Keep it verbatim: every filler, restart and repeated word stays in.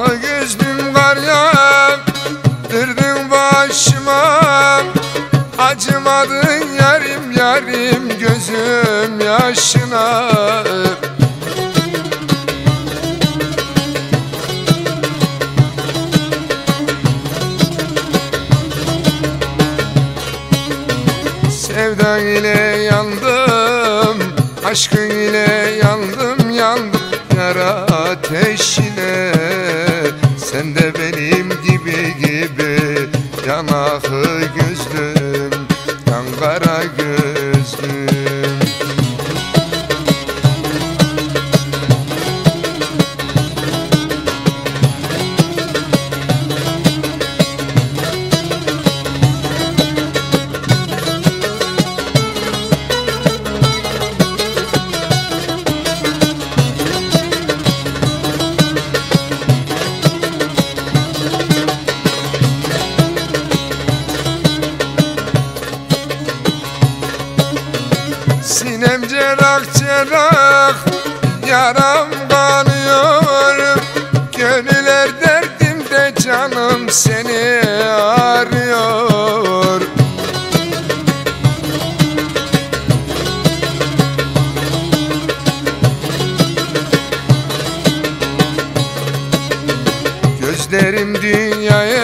gözlüm kar yağdırdın başıma, acımadın yarim yarim gözüm yaşına. Sevdan ile yandım, aşkın ile yandım, yandım yara ateşine. Sen de benim gibi gibi yanaklı gözlüm, yan kara gözlüm. Sinem cerrah cerrah, yaram kanıyor. Gönüller derdimde canım seni arıyor. Gözlerim dünyaya